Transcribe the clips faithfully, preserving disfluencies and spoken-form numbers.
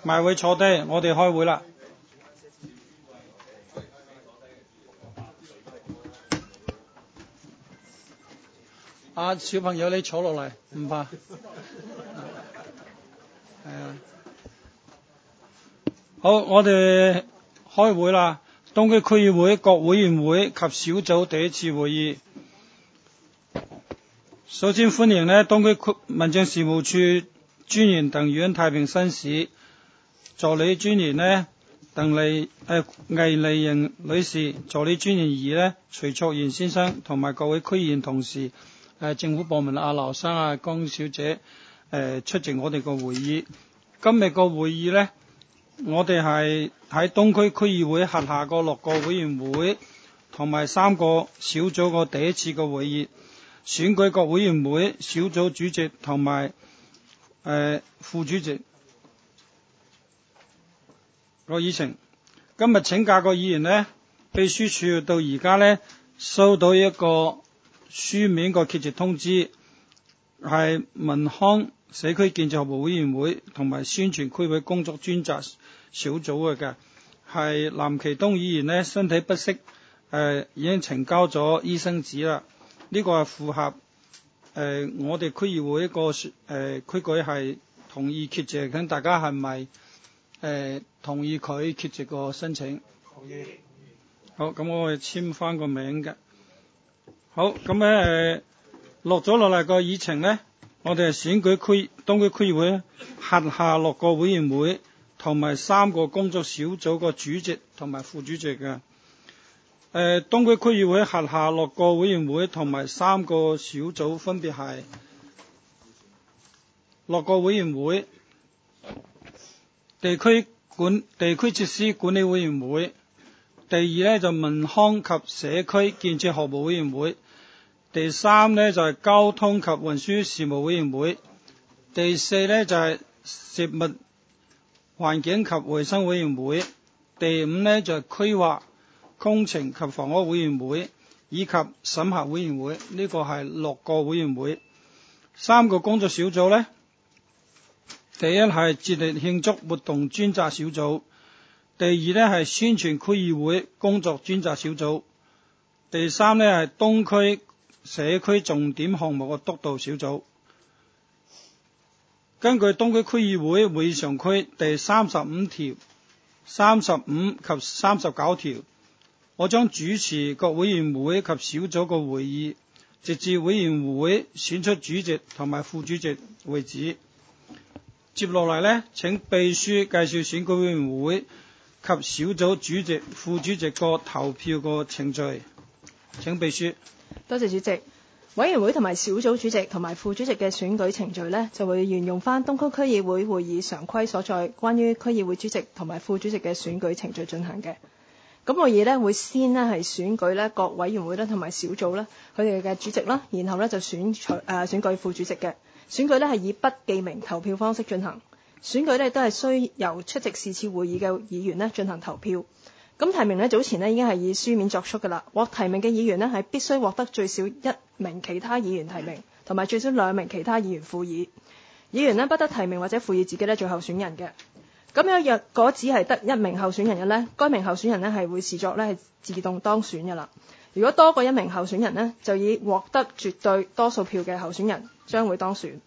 埋位坐低，我哋開會啦。啊，小朋友你坐落嚟，唔怕。係啊。好，我哋開會啦。東區區議會各委員會及小組第一次會議。首先歡迎呢東區民政事務處專員鄧遠太平紳士，助理專員呢鄧麗誒魏麗瑩女士，助理專員二呢徐卓賢先生，同埋各位區議員同事、誒政府部門阿劉生啊、江小姐誒出席我哋個會議。今日個會議呢，我哋係喺東區區議會轄下個六個委員會同埋三個小組個第一次個會議，選舉各委員會小組主席同埋誒副主席個議程。今日請假個議員呢，秘書處到而家呢收到一個書面個缺席通知，係民康社區建設服務委員會同埋宣傳區委工作專責小組嘅，係藍其東議員呢身體不適，誒、呃、已經呈交咗醫生紙啦。呢、這個係符合誒、呃、我哋區議會個誒區舉係同意缺席，咁大家係咪誒同意佢缺席個申請？同意。好，咁我哋簽翻個名嘅。好，咁咧誒落咗落嚟個議程呢，我哋係選舉區東區區議會轄下六個委員會同埋三個工作小組個主席同埋副主席嘅。誒，東區區議會轄下六個委員會同埋三個小組分別係六個委員會：地區管地區設施管理委員會；第二呢就民康及社區建設服務委員會；第三呢就係交通及運輸事務委員會；第四呢就係食物環境及衛生委員會；第五呢就係規劃工程及房屋委員會以及審核委員會。呢個係六個委員會。三個工作小組呢，第一係節日慶祝活動專責小組，第二呢係宣傳區議會工作專責小組，第三呢係東區社區重點項目嘅督導小組。根據東區區議會會議常規第三十五條、三十五及三十九條，我將主持各委員會及小組個會議，直至委員會選出主席同埋副主席為止。接落嚟呢，請秘書介紹選舉委員會及小組主席、副主席個投票個程序。請秘書。 多謝主席。委員會同埋小組主席同埋副主席嘅選舉程序呢，就會沿用翻東區區議會會議常規所在關於區議會主席同埋副主席嘅選舉程序進行嘅。咁會議呢會先呢係選舉呢各委員會咧同埋小組咧佢哋嘅主席啦，然後呢就選取誒、呃、選舉副主席嘅。選舉呢係以不記名投票方式進行。選舉呢都係需由出席是次會議嘅議員呢進行投票。咁提名呢早前呢已經係以書面作出㗎啦。獲提名嘅議員呢係必須獲得最少一名其他議員提名，同埋最少兩名其他議員附議。議員呢不得提名或者附議自己呢做候選人嘅。咁樣若果只係得一名候選人嘅呢，該名候選人呢係會視作呢係自動當選㗎啦。如果多過一名候選人呢，就以獲得絕對多數票嘅候選人將會當選。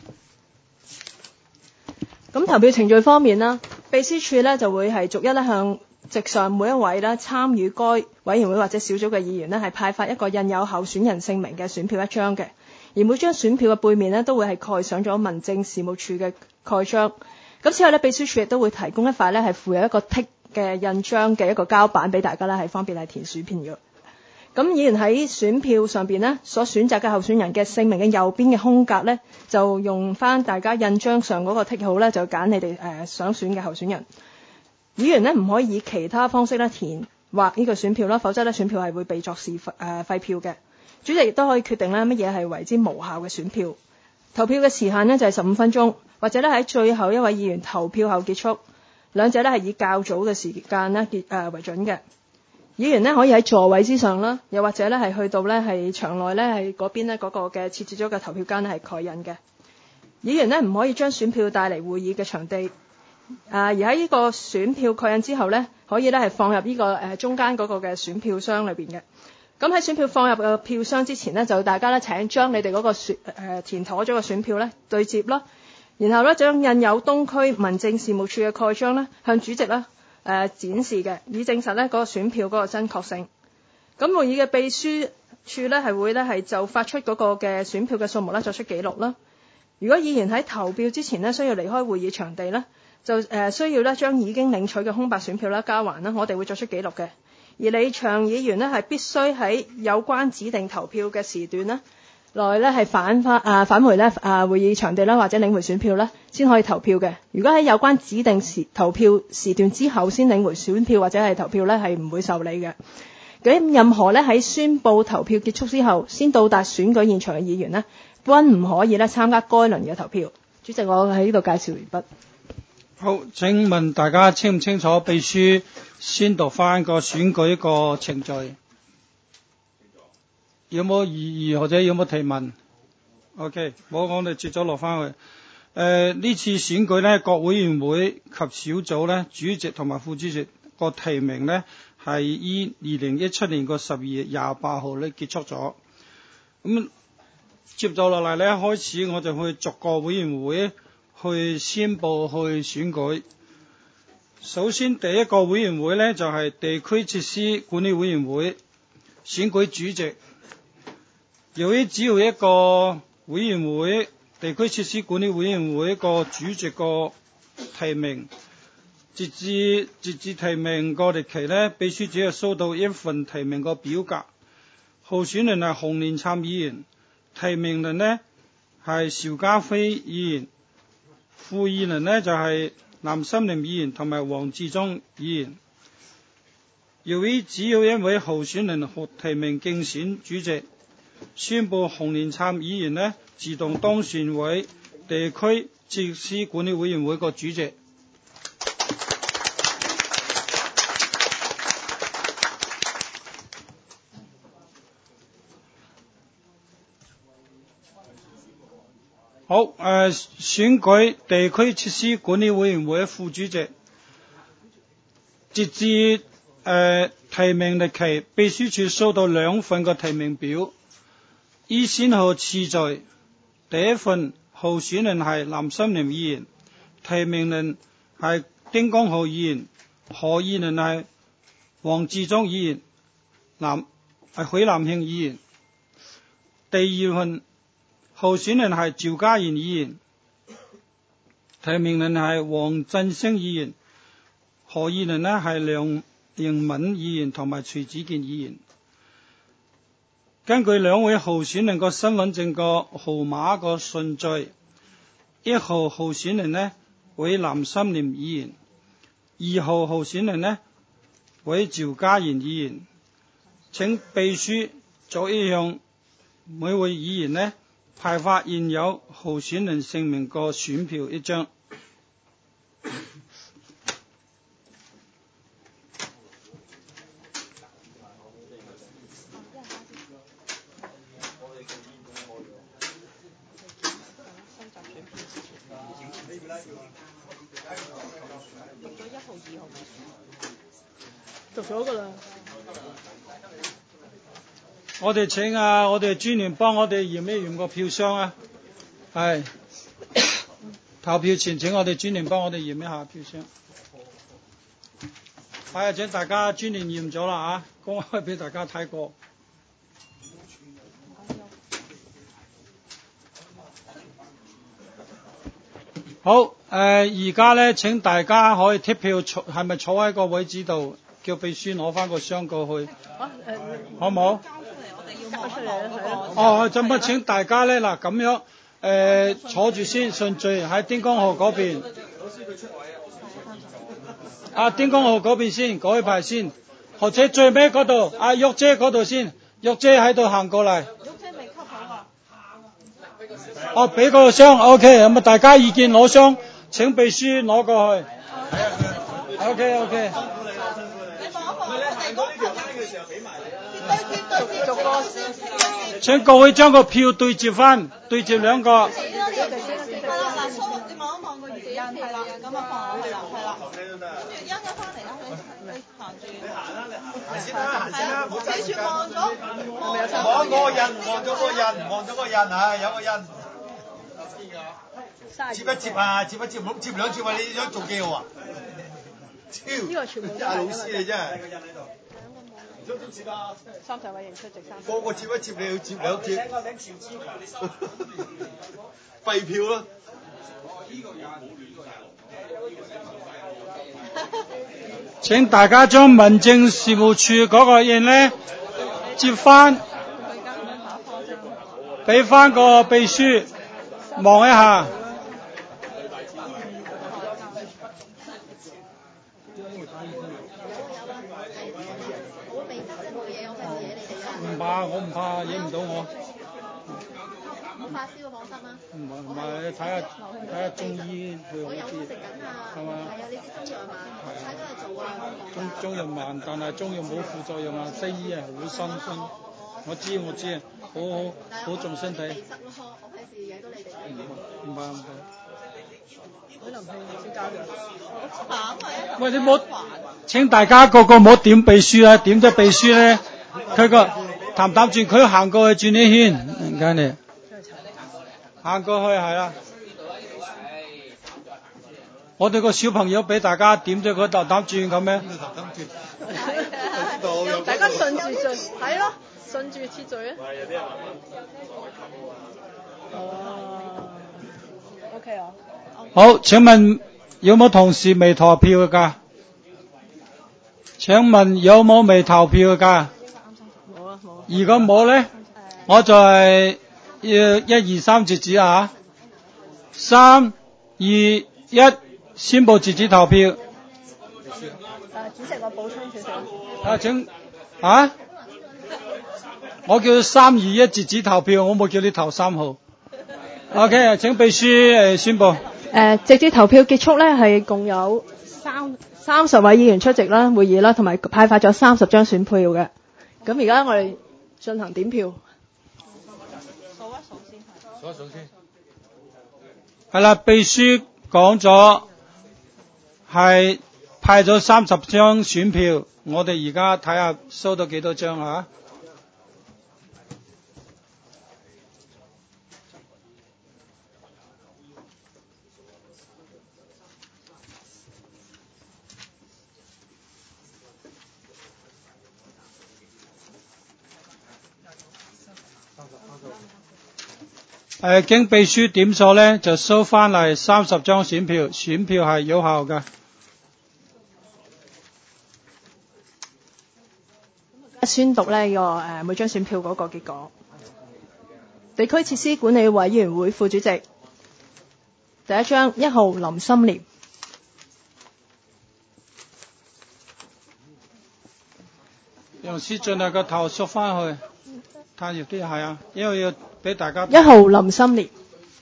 咁投票程序方面啦，秘書處呢就會係逐一呢向席上每一位呢參與該委員會或者小組嘅議員呢係派發一個印有候選人姓名嘅選票一張嘅，而每張選票嘅背面呢都會係蓋上咗民政事務處嘅蓋章。咁之後呢，秘書處亦都會提供一塊呢係附有一個剔嘅印章嘅一個膠板俾大家呢係方便係填選票嘅。咁議員喺選票上邊呢所選擇嘅候選人嘅姓名嘅右邊嘅空格呢，就用翻大家印章上嗰個剔號呢，就揀你哋誒、呃、想選嘅候選人。議員呢唔可以以其他方式呢填劃呢個選票啦，否則呢選票係會被作是廢誒廢票嘅。主席亦都可以決定呢乜嘢係為之無效嘅選票。投票嘅時限呢就係十五分鐘，或者呢喺最後一位議員投票後結束，兩者呢係以較早嘅時間呢結誒、呃、為準嘅。議員呢可以喺座位之上啦，又或者呢係去到呢係場內呢係嗰邊呢嗰個嘅設置咗嘅投票間呢係蓋印嘅。議員呢唔可以將選票帶嚟會議嘅場地。 而喺呢個選票確認之後呢，可以咧係放入呢、這個誒、呃、中間嗰個嘅選票箱裏邊嘅。咁喺選票放入個票箱之前呢，就大家咧請將你哋嗰個選誒、呃、填妥咗個選票咧對接啦，然後咧將印有東區民政事務處嘅蓋章咧向主席咧誒、呃、展示嘅，以證實咧嗰、那個選票嗰個真確性。咁會議嘅秘書處咧係會咧係就發出嗰個嘅選票嘅數目咧作出記錄啦。如果議員喺投票之前呢需要離開會議場地咧，就誒、呃、需要咧將已經領取嘅空白選票咧交還啦，我哋會作出記錄嘅。而離場議員呢係必須喺有關指定投票嘅時段呢內咧係返返啊返回咧啊會議場地啦，或者領回選票咧先可以投票嘅。如果喺有關指定時投票時段之後先領回選票或者係投票咧係唔會受理嘅。咁任何咧喺宣佈投票結束之後先到達選舉現場嘅議員呢，均唔可以咧參加該輪嘅投票。主席，我喺呢度介紹完畢。 好，請問大家清唔清楚秘書先讀翻個選舉個程序？有冇異議或者有冇提問 ？OK， 冇，我哋接咗落翻去。誒、呃，呢次選舉呢，各委員會及小組呢，主席同埋副主席個提名呢，係於二零一七年個十二月廿八號呢結束咗。咁接咗落嚟呢，開始我就去逐個委員會去宣佈去選舉。首先第一個委員會呢，就係、是、地區設施管理委員會選舉主席。由於只有一個委員會地區設施管理委員會個主席個提名，截至截至提名個日期呢，秘書只係收到一份提名個表格。候選人係洪連杉議員，提名人呢係邵家輝議員，副議人呢就係、是、藍森林議員同埋黃志忠議員。由於只有一位候選人獲提名競選主席，宣布洪連杉議員呢自動當選為地區設施管理委員會個主席。好，誒、呃，選舉地區設施管理委員會副主席，截至誒、呃、提名日期，秘書處收到兩份個提名表，依先後次序，第一份候選人係藍森林議員，提名人係丁光浩議員，何議人係黃志忠議員，南係許南慶議員。第二份候選人係趙家賢議員，提名人係黃振聲議員，何議人呢係梁盈敏議員同埋徐子健議員。根據兩位候選人個身份證個號碼個順序，一號候選人呢為藍森林議員，二號候選人呢為趙家賢議員。請秘書逐一向每位議員呢派發現有候選人姓名個選票一張。 讀咗噶啦。 我哋請啊，我哋專員幫我哋驗一驗個票箱啊。係投票前請我哋專員幫我哋驗一下票箱。係啊，請大家專員驗咗啦啊，公開俾大家睇過。好，誒而家咧請大家可以貼票坐，係咪坐喺個位置度，叫秘書攞翻個箱過去。啊誒，好唔好？哦，咁啊請大家咧嗱咁樣誒、呃、坐住先，順序喺丁光浩嗰邊。啊，丁光浩嗰邊先，改排先，或者最尾嗰度，阿玉姐嗰度先，玉姐喺度行過嚟。玉姐未吸好啊。哦，俾個箱 ，OK， 咁啊大家意見攞箱，請秘書攞過去。OK OK。請各位將個票對接翻，對接兩個。係啦，嗱，蘇，你望一望個月。 印係啦，咁啊放落去啦，係啦，跟住印咗翻嚟啦，你你行住，你行啦，你行先啦，行先啦，記住望咗， 望嗰個印，望咗個印，望咗個印啊，有個印。接一接啊，接一接，唔好接兩接啊！你想做記號啊？超！呢個全部都係老師嚟真係。 三十位人出席三十。 個個接一接，你要接兩接。廢票咯。 請大家將民政事務處嗰個印呢接翻，俾翻個秘書望一下。唔怕，我唔怕，影唔到我。 冇發燒，放心啦。 唔係唔係，睇下睇下中醫會好我有啲。 食緊啊。 係嘛？ 係啊，你知中藥嘛？睇咗去做啊。 中中藥慢，但係中藥冇副作用啊。西醫啊好辛苦。我知我知，好好好重身體。 鼻塞咯，我費事惹到你哋。 唔怕唔怕。 可能係先交嘅。 慘啊！ 喂，你冇請大家個個唔好點秘書啊！點咗秘書咧，佢個談談轉，佢行過去轉一圈，唔該你。行過去係啦。我哋個小朋友俾大家點咗個談談轉咁咩？ 大家順住順，係咯，順住次序啊。哦，OK 啊。 好，請問有冇同事未投票㗎？請問有冇未投票㗎？ 冇啊冇啊。 如果冇咧，我就係要一二三截止啊！三二一，宣佈截止投票。 誒，主席，我補充少少。 啊，請啊！我叫三二一截止投票，我冇叫你投三號。OK， 請秘書誒宣佈。 誒，直至投票結束咧，係共有三三十位議員出席啦，會議啦，同埋派發咗三十張選票嘅。咁而家我哋進行點票。 數一數先。 數一數先。 係啦，秘書講咗係派咗三十張選票，我哋而家睇下收到幾多張啊？誒，經秘書點數咧，就收翻嚟三十張選票，選票係有效嘅。 宣讀呢個誒每張選票嗰個結果。地區設施管理委員會副主席，第一張一號林心廉， 楊思進啊，個頭縮翻去，太熱啲係啊，因為要俾大家。 一號林心廉，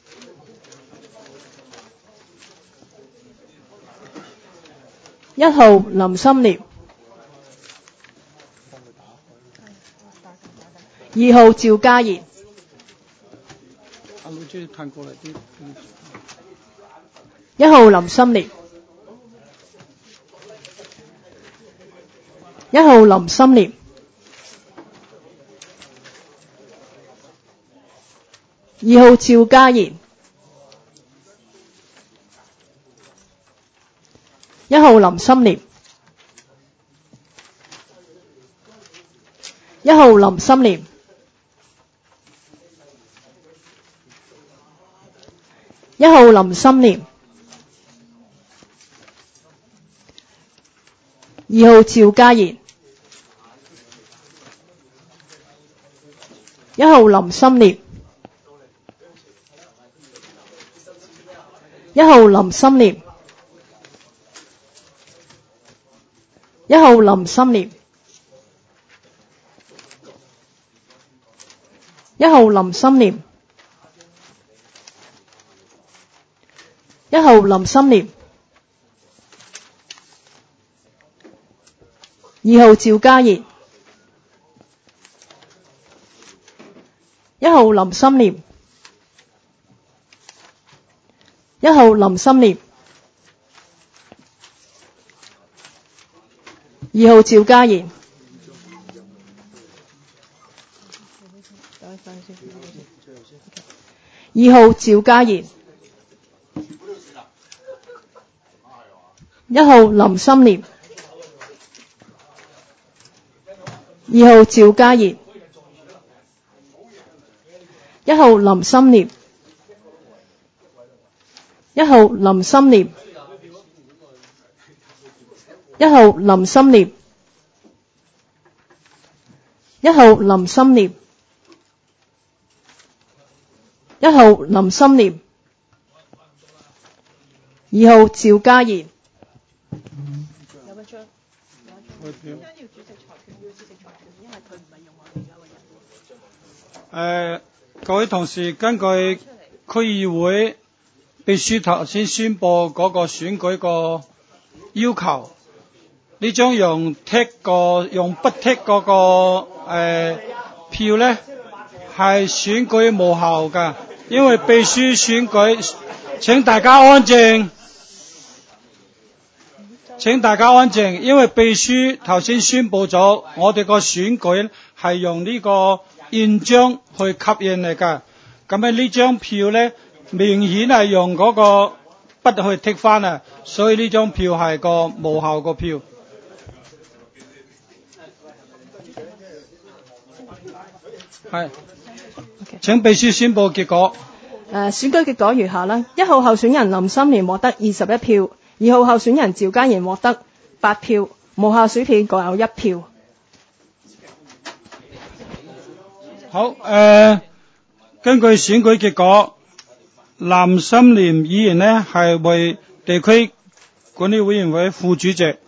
一號林心廉，二號趙家賢， 阿老朱褪過嚟啲。 一號林心廉，一號林心廉，二號趙家賢，一號林心廉，一號林心廉，一號林心廉，二號趙家賢，一號林心廉，一號林心廉，一號林心廉，一號林心廉，一號林心廉，二號趙家賢，一號林心廉，一號林心廉， 二號趙家賢，二號趙家賢，一號林心廉，二號趙家賢，一號林心廉，一號林心廉，一號林心廉，一號林心廉，一號林心廉，二號趙家賢。有乜張？有一張。要主席裁決，要主席裁決，因為佢唔係用我哋而家嘅人。 誒，各位同事，根據區議會秘書頭先宣佈嗰個選舉個要求，呢張用剔個用不剔嗰個誒票咧係選舉無效㗎，因為秘書選舉，請大家安靜。請大家安靜，因為秘書頭先宣佈咗，我哋個選舉係用呢個印章去吸引嚟㗎。咁咧呢張票咧，明顯係用嗰個筆去剔翻啊，所以呢張票係個無效個票。係，請秘書宣佈結果。 誒、呃，選舉結果如下啦，一號候選人林心廉獲得二十一票。二號候選人趙家賢獲得八票，無效選票各有一票。 好，誒、呃，根據選舉結果，林心廉議員呢係為地區管理委員會副主席。